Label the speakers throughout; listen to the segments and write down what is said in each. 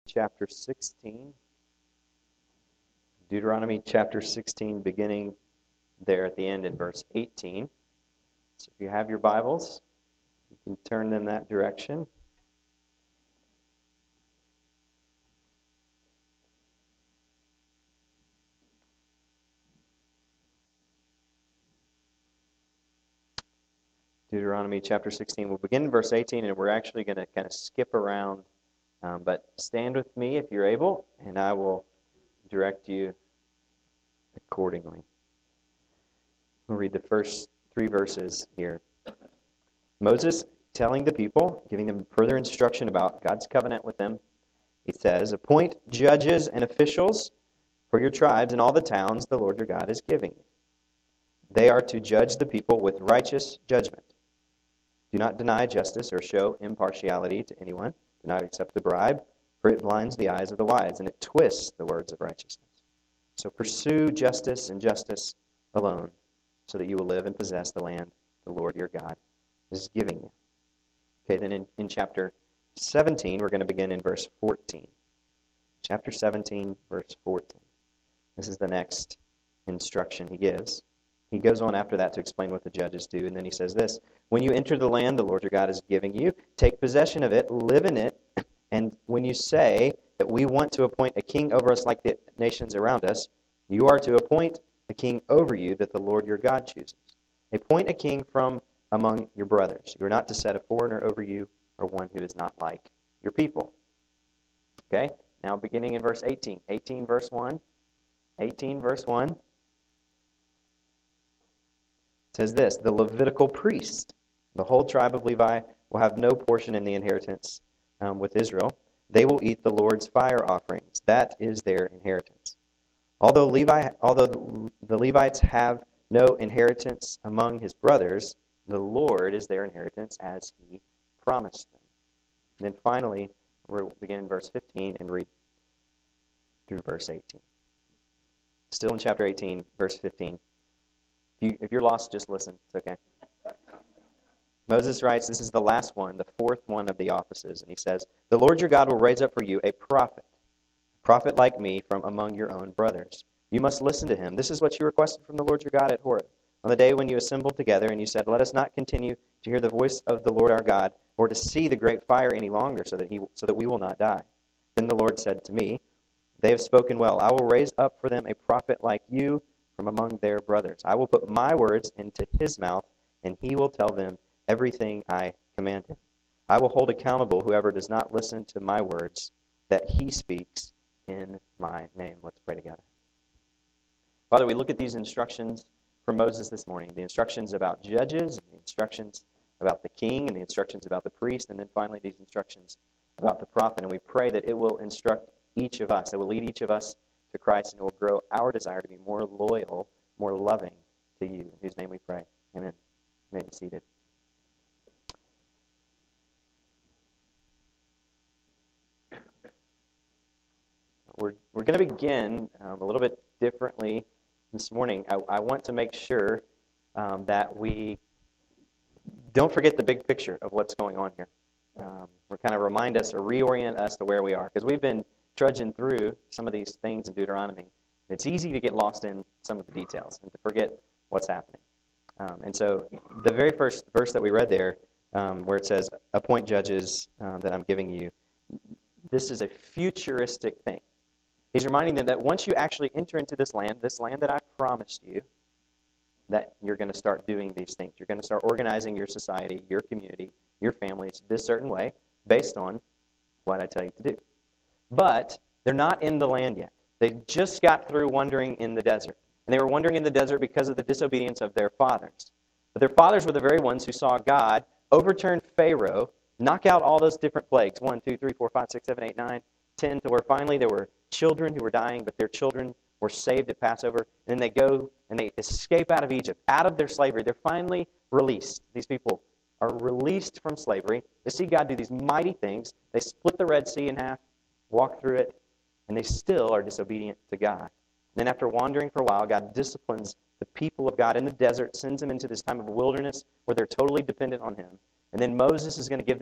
Speaker 1: chapter 16. Deuteronomy chapter 16, beginning there at the end in verse 18. So if you have your Bibles, you can turn them that direction. Deuteronomy chapter 16. We'll begin in verse 18, and we're actually going to kind of skip around. But stand with me if you're able, and I will direct you accordingly. We'll read the first 3 verses here. Moses telling the people, giving them further instruction about God's covenant with them. He says, "Appoint judges and officials for your tribes in all the towns the Lord your God is giving you. They are to judge the people with righteous judgment. Do not deny justice or show impartiality to anyone. Do not accept a bribe, for it blinds the eyes of the wise, and it twists the words of righteousness. So pursue justice and justice alone, so that you will live and possess the land the Lord your God is giving you." Okay, then in chapter 17, we're going to begin in verse 14. Chapter 17, verse 14. This is the next instruction he gives. He goes on after that to explain what the judges do, and then he says this: "When you enter the land the Lord your God is giving you, take possession of it, live in it, and when you say that we want to appoint a king over us like the nations around us, you are to appoint a king over you that the Lord your God chooses. Appoint a king from among your brothers. You are not to set a foreigner over you, or one who is not like your people." Okay, now beginning in verse 18. 18 verse 1. 18 verse 1. It says this: "The Levitical priest, the whole tribe of Levi, will have no portion in the inheritance with Israel. They will eat the Lord's fire offerings. That is their inheritance. Although the Levites have no inheritance among his brothers, the Lord is their inheritance as he promised them." And then finally, we'll begin in verse 15 and read through verse 18. Still in chapter 18, verse 15. If you're lost, just listen. It's okay. Moses writes, this is the last one, the 4th one of the offices, and he says, "The Lord your God will raise up for you a prophet like me from among your own brothers. You must listen to him. This is what you requested from the Lord your God at Horeb, on the day when you assembled together, and you said, 'Let us not continue to hear the voice of the Lord our God, or to see the great fire any longer, so that we will not die.' Then the Lord said to me, 'They have spoken well. I will raise up for them a prophet like you from among their brothers. I will put my words into his mouth, and he will tell them everything I command him. I will hold accountable whoever does not listen to my words that he speaks in my name." Let's pray together. Father, we look at these instructions from Moses this morning, the instructions about judges, the instructions about the king, and the instructions about the priest, and then finally these instructions about the prophet. And we pray that it will instruct each of us, it will lead each of us to Christ, and it will grow our desire to be more loyal, more loving to you. In whose name we pray. Amen. You may be seated. We're going to begin a little bit differently this morning. I want to make sure that we don't forget the big picture of what's going on here. We're kind of remind us or reorient us to where we are, because we've been trudging through some of these things in Deuteronomy. It's easy to get lost in some of the details and to forget what's happening. And so the very first verse that we read there, where it says, "Appoint judges that I'm giving you," this is a futuristic thing. He's reminding them that once you actually enter into this land that I promised you, that you're going to start doing these things. You're going to start organizing your society, your community, your families this certain way based on what I tell you to do. But they're not in the land yet. They just got through wandering in the desert. And they were wandering in the desert because of the disobedience of their fathers. But their fathers were the very ones who saw God overturn Pharaoh, knock out all those different plagues, 1, 2, 3, 4, 5, 6, 7, 8, 9, 10, to where finally there were children who were dying, but their children were saved at Passover. And then they go and they escape out of Egypt, out of their slavery. They're finally released. These people are released from slavery. They see God do these mighty things. They split the Red Sea in half, walk through it, and they still are disobedient to God. And then after wandering for a while, God disciplines the people of God in the desert, sends them into this time of wilderness where they're totally dependent on him. And then Moses is going to give them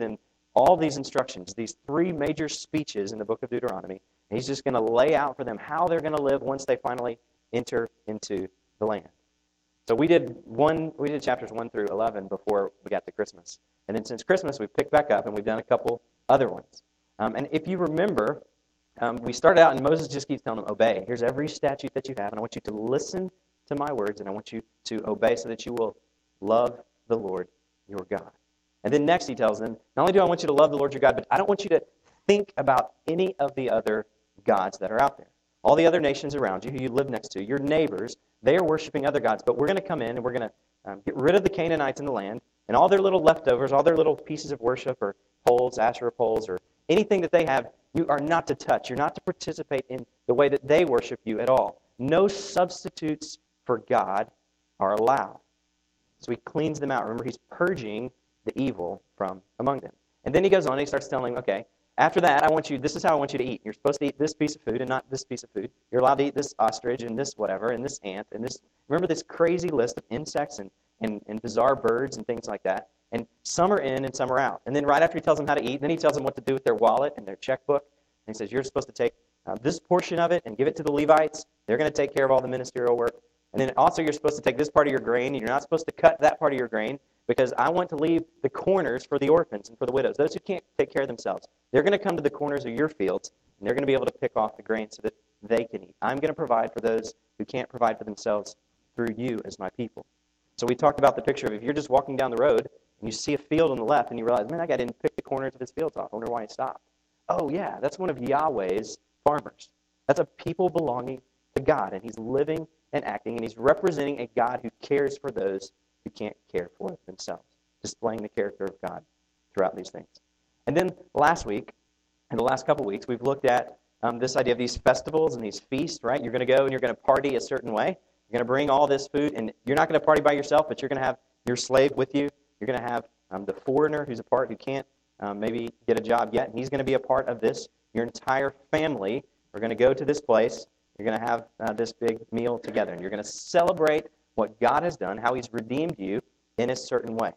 Speaker 1: all these instructions, these three major speeches in the book of Deuteronomy. And he's just going to lay out for them how they're going to live once they finally enter into the land. So we did chapters 1 through 11 before we got to Christmas. And then since Christmas, we've picked back up and we've done a couple other ones. And if you remember, we started out and Moses just keeps telling them, obey. Here's every statute that you have, and I want you to listen to my words, and I want you to obey so that you will love the Lord your God. And then next he tells them, not only do I want you to love the Lord your God, but I don't want you to think about any of the other gods that are out there. All the other nations around you, who you live next to, your neighbors, they are worshiping other gods. But we're going to come in and we're going to get rid of the Canaanites in the land and all their little leftovers, all their little pieces of worship or poles, Asherah poles, or anything that they have, you are not to touch. You're not to participate in the way that they worship you at all. No substitutes for God are allowed. So he cleans them out. Remember, he's purging the evil from among them. And then he goes on and he starts telling them, okay, after that, this is how I want you to eat. You're supposed to eat this piece of food and not this piece of food. You're allowed to eat this ostrich and this whatever and this ant and this. Remember this crazy list of insects and bizarre birds and things like that. And some are in and some are out. And then right after he tells them how to eat, then he tells them what to do with their wallet and their checkbook. And he says, you're supposed to take this portion of it and give it to the Levites. They're going to take care of all the ministerial work. And then also you're supposed to take this part of your grain, and you're not supposed to cut that part of your grain because I want to leave the corners for the orphans and for the widows, those who can't take care of themselves. They're going to come to the corners of your fields, and they're going to be able to pick off the grain so that they can eat. I'm going to provide for those who can't provide for themselves through you as my people. So we talked about the picture of if you're just walking down the road and you see a field on the left and you realize, man, that guy didn't pick the corners of his fields off. I wonder why he stopped. Oh, yeah, that's one of Yahweh's farmers. That's a people belonging to God, and he's living and acting, and he's representing a God who cares for those who can't care for themselves, displaying the character of God throughout these things. And then last week, in the last couple weeks, we've looked at this idea of these festivals and these feasts, right? You're going to go and you're going to party a certain way. You're going to bring all this food, and you're not going to party by yourself, but you're going to have your slave with you. You're going to have the foreigner who's a part who can't maybe get a job yet, and he's going to be a part of this. Your entire family are going to go to this place. You're going to have this big meal together, and you're going to celebrate what God has done, how he's redeemed you in a certain way.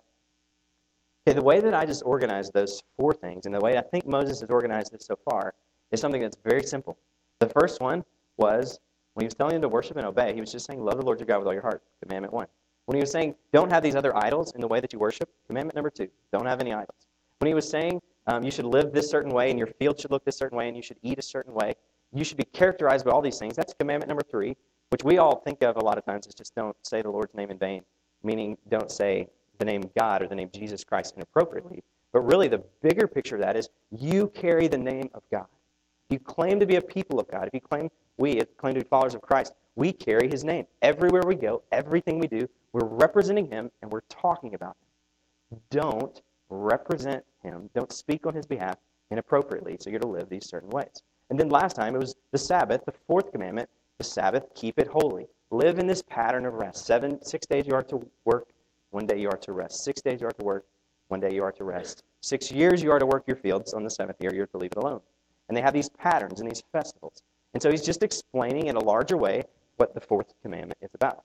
Speaker 1: Okay, the way that I just organized those four things, and the way I think Moses has organized this so far, is something that's very simple. The first one was, when he was telling them to worship and obey, he was just saying, love the Lord your God with all your heart, commandment 1. When he was saying, don't have these other idols in the way that you worship, commandment number 2, don't have any idols. When he was saying, you should live this certain way, and your field should look this certain way, and you should eat a certain way, you should be characterized by all these things. That's commandment number 3, which we all think of a lot of times as just don't say the Lord's name in vain, meaning don't say the name God or the name Jesus Christ inappropriately. But really the bigger picture of that is you carry the name of God. If you claim to be a people of God, if you claim to be followers of Christ, we carry his name. Everywhere we go, everything we do, we're representing him and we're talking about him. Don't represent him. Don't speak on his behalf inappropriately, so you're to live these certain ways. And then last time, it was the Sabbath, the fourth commandment, the Sabbath, keep it holy. Live in this pattern of rest. 6 days you are to work, 1 day you are to rest. 6 days you are to work, 1 day you are to rest. 6 years you are to work your fields. On the 7th year, you're to leave it alone. And they have these patterns and these festivals. And so he's just explaining in a larger way what the fourth commandment is about.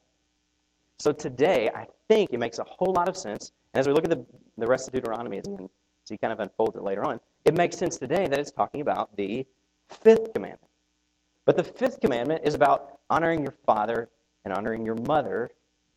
Speaker 1: So today, I think it makes a whole lot of sense. And as we look at the rest of Deuteronomy, as he kind of unfolds it later on, it makes sense today that it's talking about the fifth commandment. But the fifth commandment is about honoring your father and honoring your mother.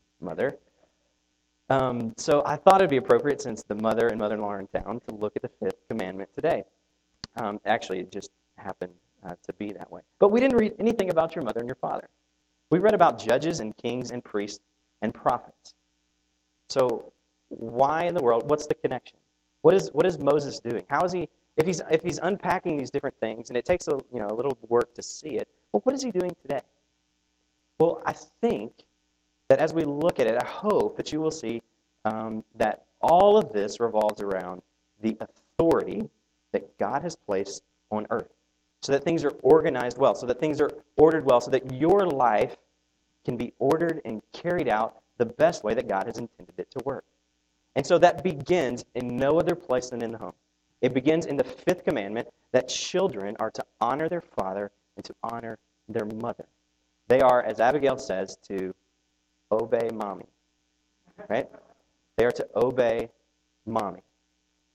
Speaker 1: So I thought it'd be appropriate, since the mother and mother-in-law are in town, to look at the fifth commandment today. Actually, it just happened to be that way. But we didn't read anything about your mother and your father. We read about judges and kings and priests and prophets. So why in the world? What's the connection? What is Moses doing? How is he? If he's unpacking these different things, and it takes a little work to see it, well, what is he doing today? Well, I think that as we look at it, I hope that you will see that all of this revolves around the authority that God has placed on earth, so that things are organized well, so that things are ordered well, so that your life can be ordered and carried out the best way that God has intended it to work. And so that begins in no other place than in the home. It begins in the fifth commandment that children are to honor their father and to honor their mother. They are, as Abigail says, to obey mommy. Right? They are to obey mommy.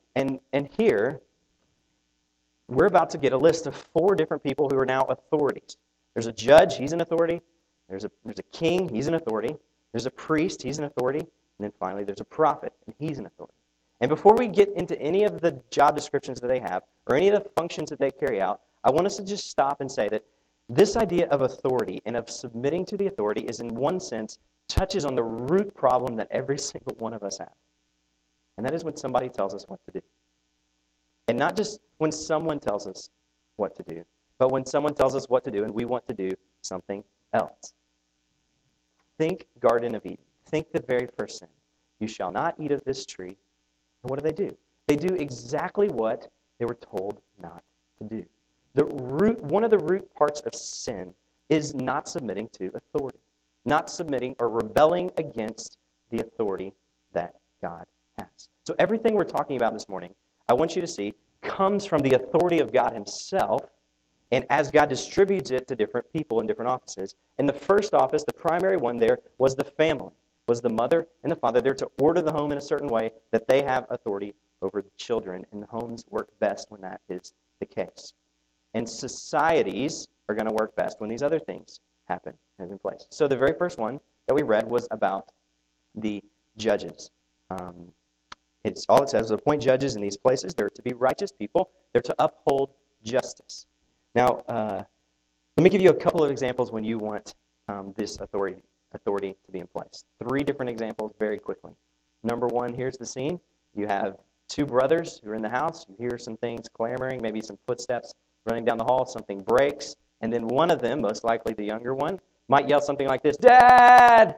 Speaker 1: And here, we're about to get a list of 4 different people who are now authorities. There's a judge, he's an authority. There's a king, he's an authority. There's a priest, he's an authority. And then finally, there's a prophet, and he's an authority. And before we get into any of the job descriptions that they have, or any of the functions that they carry out, I want us to just stop and say that this idea of authority and of submitting to the authority is, in one sense, touches on the root problem that every single one of us have. And that is when somebody tells us what to do. And not just when someone tells us what to do, but when someone tells us what to do and we want to do something else. Think Garden of Eden. Think the very first sin. You shall not eat of this tree. And what do? They do exactly what they were told not to do. One of the root parts of sin is not submitting to authority. Not submitting or rebelling against the authority that God has. So everything we're talking about this morning, I want you to see, comes from the authority of God himself, and as God distributes it to different people in different offices. And the first office, the primary one there, was the family, was the mother and the father. They're to order the home in a certain way that they have authority over the children, and the homes work best when that is the case. And societies are going to work best when these other things happen and in place. So the very first one that we read was about the judges. It's all it says is appoint judges in these places. They're to be righteous people. They're to uphold justice. Now, let me give you a couple of examples when you want this authority to be in place. 3 different examples very quickly. Number 1, here's the scene. You have 2 brothers who are in the house. You hear some things clamoring, maybe some footsteps running down the hall. Something breaks. And then one of them, most likely the younger one, might yell something like this, "Dad!"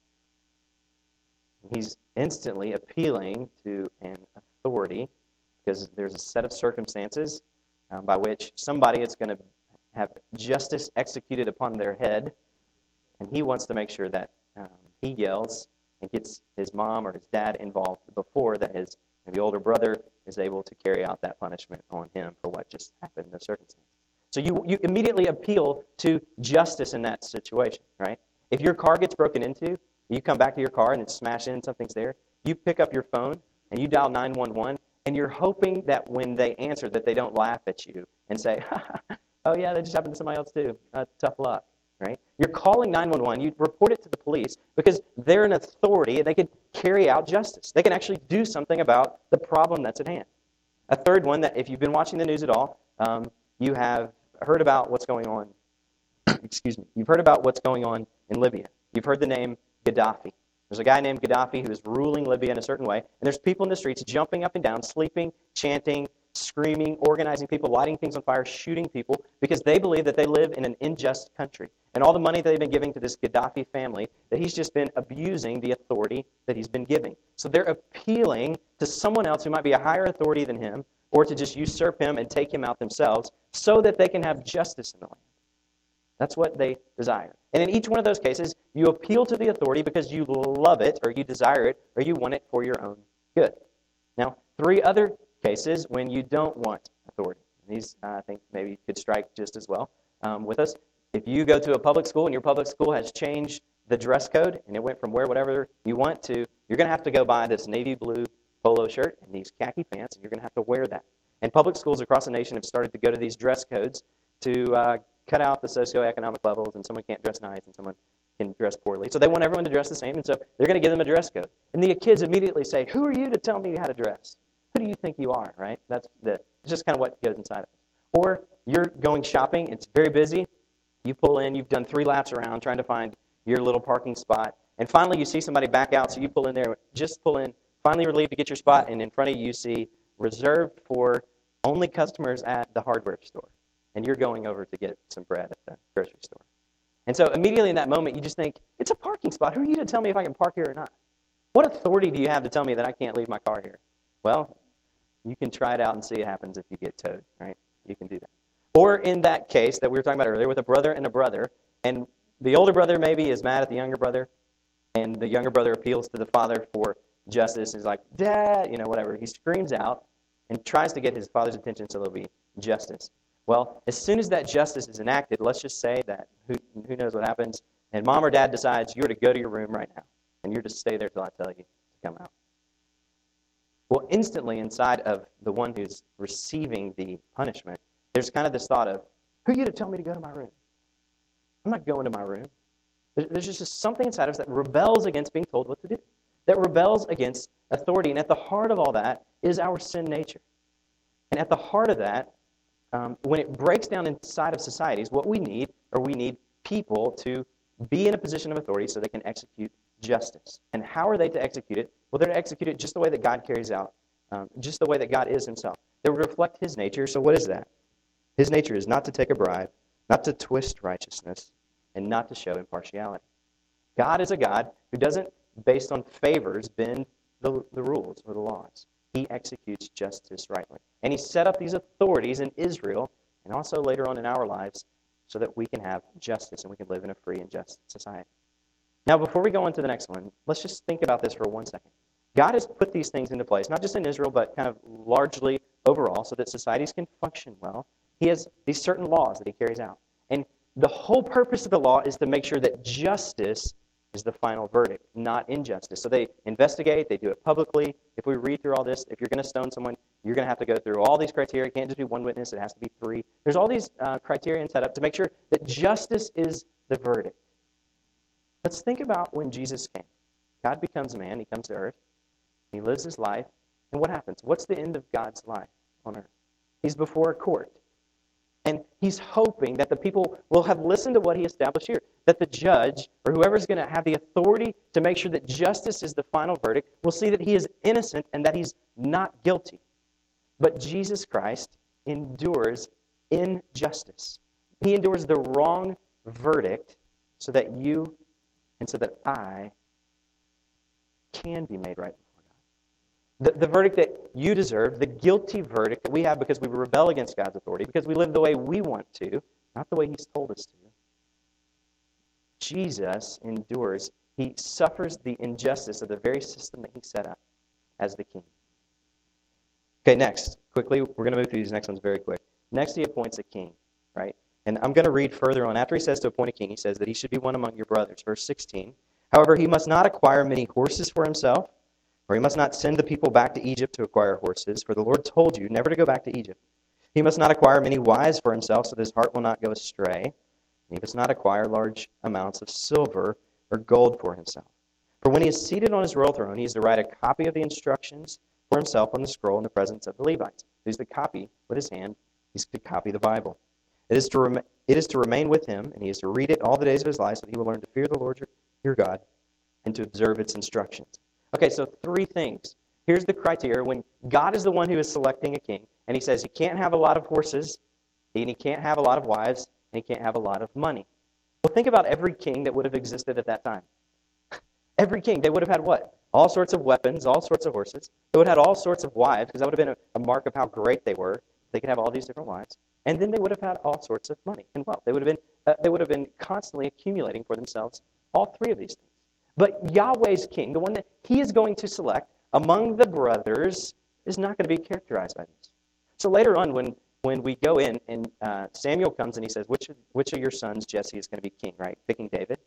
Speaker 1: He's instantly appealing to an authority because there's a set of circumstances by which somebody is going to have justice executed upon their head, and he wants to make sure that he yells and gets his mom or his dad involved before that his maybe older brother is able to carry out that punishment on him for what just happened in the circumstances. So you immediately appeal to justice in that situation, right? If your car gets broken into, you come back to your car and it's smashed in and something's there, you pick up your phone and you dial 911, and you're hoping that when they answer that they don't laugh at you and say, "Oh yeah, that just happened to somebody else too. Tough luck," right? You're calling 911, you report it to the police because they're an authority and they can carry out justice. They can actually do something about the problem that's at hand. A third one that if you've been watching the news at all, you have heard about what's going on. Excuse me. You've heard about what's going on in Libya. You've heard the name Gaddafi. There's a guy named Gaddafi who is ruling Libya in a certain way, and there's people in the streets jumping up and down, sleeping, chanting, screaming, organizing people, lighting things on fire, shooting people, because they believe that they live in an unjust country. And all the money that they've been giving to this Gaddafi family, that he's just been abusing the authority that he's been giving. So they're appealing to someone else who might be a higher authority than him, or to just usurp him and take him out themselves, so that they can have justice in the land. That's what they desire. And in each one of those cases, you appeal to the authority because you love it, or you desire it, or you want it for your own good. Now, 3 other cases when you don't want authority. And these, I think, maybe could strike just as well with us. If you go to a public school and your public school has changed the dress code, and it went from wear whatever you want to, you're going to have to go buy this navy blue polo shirt and these khaki pants, and you're going to have to wear that. And public schools across the nation have started to go to these dress codes to cut out the socioeconomic levels, and someone can't dress nice and someone can dress poorly. So they want everyone to dress the same, and so they're going to give them a dress code. And the kids immediately say, "Who are you to tell me how to dress? Who do you think you are?" Right? It's just kind of what goes inside of us. Or you're going shopping, it's very busy. You pull in, you've done 3 laps around trying to find your little parking spot, and finally you see somebody back out, so you pull in there, just pull in, finally relieved to get your spot, and in front of you see reserved for only customers at the hardware store. And you're going over to get some bread at the grocery store. And so immediately in that moment, you just think, it's a parking spot. Who are you to tell me if I can park here or not? What authority do you have to tell me that I can't leave my car here? Well, you can try it out and see what happens if you get towed, right? You can do that. Or in that case that we were talking about earlier with a brother, and the older brother maybe is mad at the younger brother, and the younger brother appeals to the father for justice. He's like, "Dad," whatever. He screams out and tries to get his father's attention so there'll be justice. Well, as soon as that justice is enacted, let's just say that who knows what happens, and mom or dad decides you're to go to your room right now, and you're to stay there till I tell you to come out. Well, instantly inside of the one who's receiving the punishment, there's kind of this thought of, who are you to tell me to go to my room? I'm not going to my room. There's just something inside of us that rebels against being told what to do, that rebels against authority. And at the heart of all that is our sin nature. And at the heart of that, when it breaks down inside of societies, what we need people to be in a position of authority so they can execute justice. And how are they to execute it? Well, they're to execute it just the way that God carries out, just the way that God is himself. They reflect his nature. So what is that? His nature is not to take a bribe, not to twist righteousness, and not to show impartiality. God is a God who doesn't, based on favors, bend the rules or the laws. He executes justice rightly. And he set up these authorities in Israel and also later on in our lives so that we can have justice and we can live in a free and just society. Now, before we go on to the next one, let's just think about this for 1 second. God has put these things into place, not just in Israel, but kind of largely overall, so that societies can function well. He has these certain laws that he carries out. And the whole purpose of the law is to make sure that justice is the final verdict, not injustice. So they investigate, they do it publicly. If we read through all this, if you're going to stone someone, you're going to have to go through all these criteria. It can't just be one witness, it has to be 3. There's all these criteria set up to make sure that justice is the verdict. Let's think about when Jesus came. God becomes a man, he comes to earth, he lives his life, and what happens? What's the end of God's life on earth? He's before a court. And he's hoping that the people will have listened to what he established here, that the judge, or whoever's going to have the authority to make sure that justice is the final verdict, will see that he is innocent and that he's not guilty. But Jesus Christ endures injustice. He endures the wrong verdict so that you and so that I can be made right before God. The verdict that you deserve, the guilty verdict that we have because we rebel against God's authority, because we live the way we want to, not the way he's told us to. Jesus endures. He suffers the injustice of the very system that he set up as the king. Okay, next, quickly, we're going to move through these next ones very quick. Next, he appoints a king, right? And I'm going to read further on. After he says to appoint a king, he says that he should be one among your brothers. Verse 16. However, he must not acquire many horses for himself, or he must not send the people back to Egypt to acquire horses, for the Lord told you never to go back to Egypt. He must not acquire many wives for himself, so that his heart will not go astray. And he must not acquire large amounts of silver or gold for himself. For when he is seated on his royal throne, he is to write a copy of the instructions for himself on the scroll in the presence of the Levites. He's to copy with his hand. He's to copy the Bible. It is to remain with him, and he is to read it all the days of his life, so that he will learn to fear the Lord your God and to observe its instructions. Okay, so 3 things. Here's the criteria. When God is the one who is selecting a king, and he says he can't have a lot of horses, and he can't have a lot of wives, and he can't have a lot of money. Well, think about every king that would have existed at that time. Every king, they would have had what? All sorts of weapons, all sorts of horses. They would have had all sorts of wives, because that would have been a mark of how great they were. They could have all these different wives. And then they would have had all sorts of money and wealth. They would have been constantly accumulating for themselves all 3 of these things. But Yahweh's king, the one that he is going to select among the brothers, is not going to be characterized by this. So later on, when we go in and Samuel comes and he says, which of your sons, Jesse, is going to be king, right? Picking David.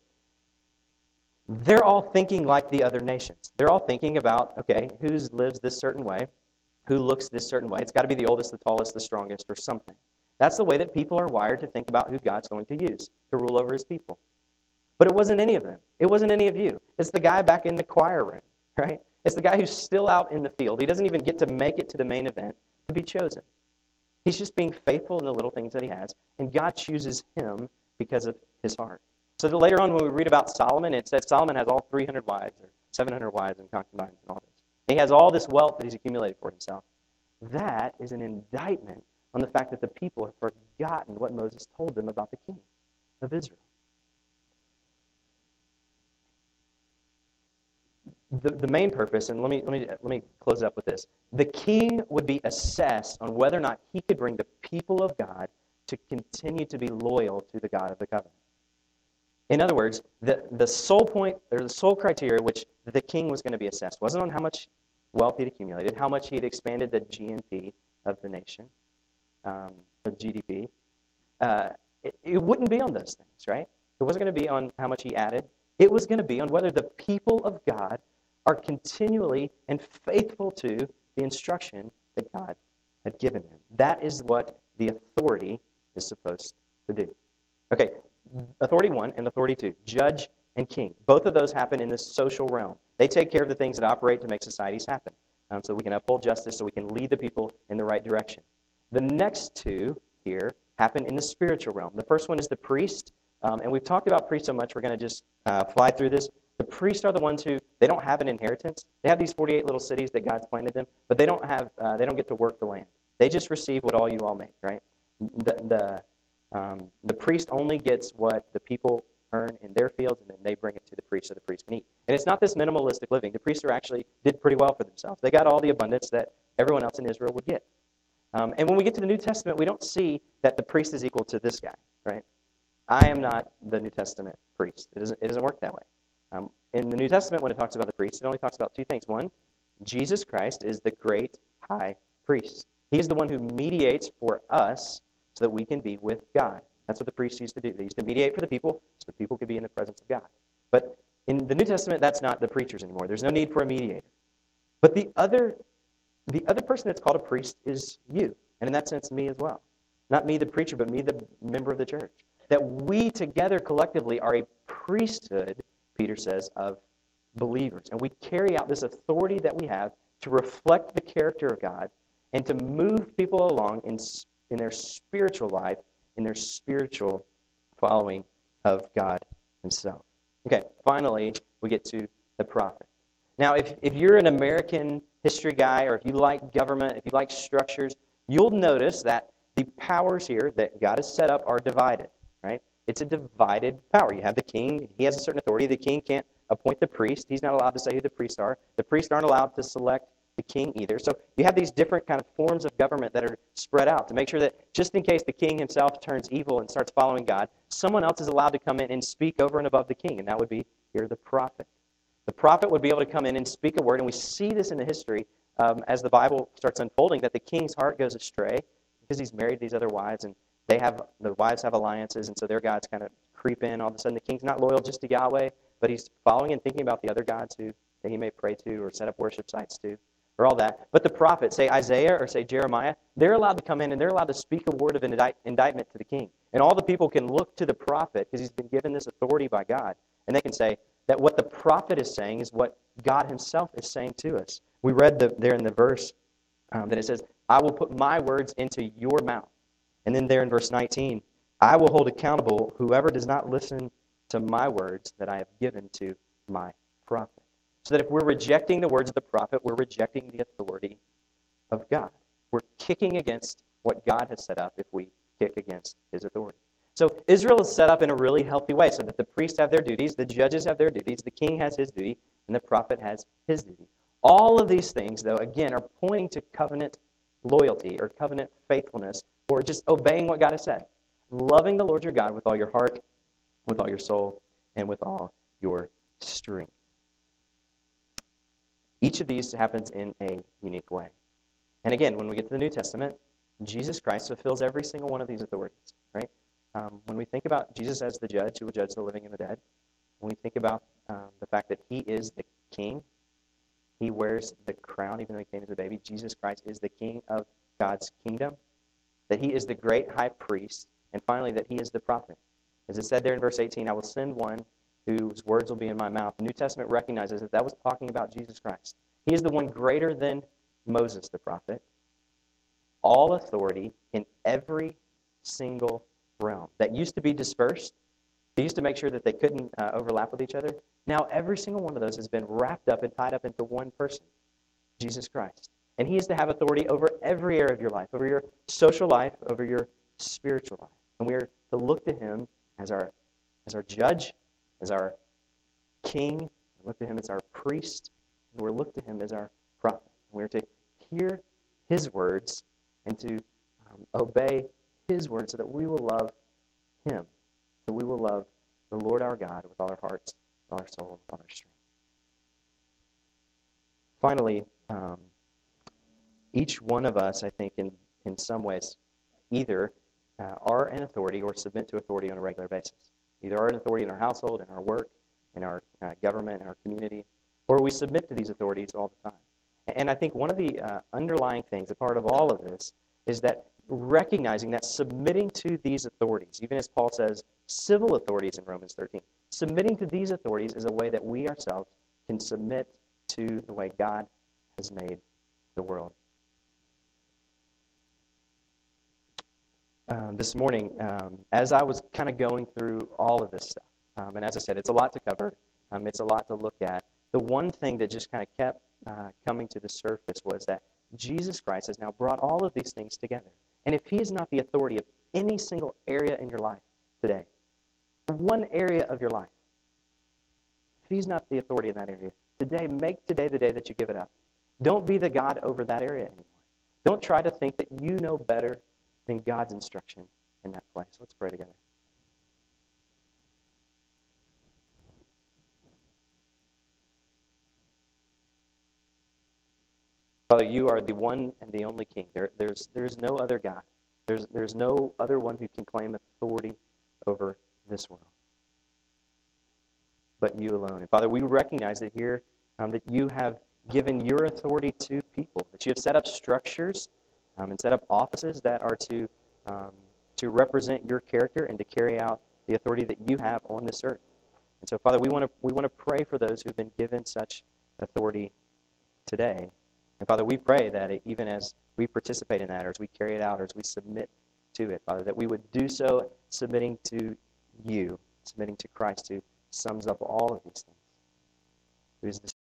Speaker 1: They're all thinking like the other nations. They're all thinking about, okay, who lives this certain way, who looks this certain way. It's got to be the oldest, the tallest, the strongest, or something. That's the way that people are wired to think about who God's going to use to rule over his people. But it wasn't any of them. It wasn't any of you. It's the guy back in the choir room, right? It's the guy who's still out in the field. He doesn't even get to make it to the main event to be chosen. He's just being faithful in the little things that he has, and God chooses him because of his heart. So that later on when we read about Solomon, it says Solomon has all 300 wives or 700 wives and concubines and all this. And he has all this wealth that he's accumulated for himself. That is an indictment on the fact that the people have forgotten what Moses told them about the king of Israel. The main purpose, and let me close up with this. The king would be assessed on whether or not he could bring the people of God to continue to be loyal to the God of the covenant. In other words, the sole point, or the sole criteria which the king was going to be assessed wasn't on how much wealth he'd accumulated, how much he'd expanded the GNP of the nation, the GDP. It wouldn't be on those things, right? It wasn't going to be on how much he added. It was going to be on whether the people of God are continually and faithful to the instruction that God had given them. That is what the authority is supposed to do. Okay, authority 1 and authority 2, judge and king. Both of those happen in the social realm. They take care of the things that operate to make societies happen. So we can uphold justice, so we can lead the people in the right direction. The next two here happen in the spiritual realm. The first one is the priest. And we've talked about priests so much, we're going to just fly through this. The priests are the ones who, they don't have an inheritance. They have these 48 little cities that God's planted them, but they don't get to work the land. They just receive what all you all make, right? The priest only gets what the people earn in their fields, and then they bring it to the priest so the priest can eat. And it's not this minimalistic living. The priests actually did pretty well for themselves. They got all the abundance that everyone else in Israel would get. And when we get to the New Testament, we don't see that the priest is equal to this guy, right? I am not the New Testament priest. It doesn't work that way. In the New Testament, when it talks about the priest, it only talks about two things. One, Jesus Christ is the great high priest. He is the one who mediates for us so that we can be with God. That's what the priests used to do. They used to mediate for the people so the people could be in the presence of God. But in the New Testament, that's not the preachers anymore. There's no need for a mediator. But the other person that's called a priest is you. And in that sense, me as well. Not me, the preacher, but me, the member of the church. That we together collectively are a priesthood, Peter says, of believers. And we carry out this authority that we have to reflect the character of God and to move people along in their spiritual life, in their spiritual following of God himself. Okay, finally, we get to the prophet. Now, if you're an American history guy, or if you like government, if you like structures, you'll notice that the powers here that God has set up are divided, right? It's a divided power. You have the king. He has a certain authority. The king can't appoint the priest. He's not allowed to say who the priests are. The priests aren't allowed to select the king either. So you have these different kind of forms of government that are spread out to make sure that just in case the king himself turns evil and starts following God, someone else is allowed to come in and speak over and above the king, and that would be here the prophet. The prophet would be able to come in and speak a word, and we see this in the history as the Bible starts unfolding, that the king's heart goes astray because he's married these other wives, and the wives have alliances, and so their gods kind of creep in. All of a sudden, the king's not loyal just to Yahweh, but he's following and thinking about the other gods that he may pray to or set up worship sites to, or all that. But the prophet, say Isaiah or say Jeremiah, they're allowed to come in and they're allowed to speak a word of indictment to the king. And all the people can look to the prophet because he's been given this authority by God, and they can say that what the prophet is saying is what God himself is saying to us. We read there in the verse that it says, I will put my words into your mouth. And then there in verse 19, I will hold accountable whoever does not listen to my words that I have given to my prophet. So that if we're rejecting the words of the prophet, we're rejecting the authority of God. We're kicking against what God has set up if we kick against his authority. So Israel is set up in a really healthy way so that the priests have their duties, the judges have their duties, the king has his duty, and the prophet has his duty. All of these things, though, again, are pointing to covenant loyalty or covenant faithfulness, or just obeying what God has said. Loving the Lord your God with all your heart, with all your soul, and with all your strength. Each of these happens in a unique way. And again, when we get to the New Testament, Jesus Christ fulfills every single one of these authorities, right? When we think about Jesus as the judge who will judge the living and the dead, when we think about the fact that he is the king, he wears the crown even though he came as a baby. Jesus Christ is the king of God's kingdom, that he is the great high priest, and finally that he is the prophet. As it said there in verse 18, I will send one whose words will be in my mouth. The New Testament recognizes that was talking about Jesus Christ. He is the one greater than Moses the prophet. All authority in every single realm that used to be dispersed. They used to make sure that they couldn't overlap with each other. Now every single one of those has been wrapped up and tied up into one person, Jesus Christ. And he is to have authority over every area of your life, over your social life, over your spiritual life. And we are to look to him as our judge, as our king. We look to him as our priest. And we look to him as our prophet. And we are to hear his words and to obey his words so that we will love him, that we will love the Lord our God with all our hearts, with all our soul, with all our strength. Finally, each one of us, I think, in some ways, either are an authority or submit to authority on a regular basis. Either are an authority in our household, in our work, in our government, in our community, or we submit to these authorities all the time. And I think one of the underlying things, a part of all of this, is that recognizing that submitting to these authorities, even as Paul says, civil authorities in Romans 13, submitting to these authorities is a way that we ourselves can submit to the way God has made the world. This morning, as I was kind of going through all of this stuff, and as I said, it's a lot to cover, it's a lot to look at. The one thing that just kind of kept coming to the surface was that Jesus Christ has now brought all of these things together. And if he is not the authority of any single area in your life today, one area of your life, if he's not the authority in that area, today, make today the day that you give it up. Don't be the God over that area anymore. Don't try to think that you know better than God's instruction in that place. Let's pray together. Father, you are the one and the only King. There's no other God. There's no other one who can claim authority over this world but you alone. And Father, we recognize that here that you have given your authority to people, that you have set up structures and set up offices that are to represent your character and to carry out the authority that you have on this earth. And so, Father, we want to pray for those who've been given such authority today. And Father, we pray that even as we participate in that, or as we carry it out, or as we submit to it, Father, that we would do so submitting to you, submitting to Christ, who sums up all of these things. Who is the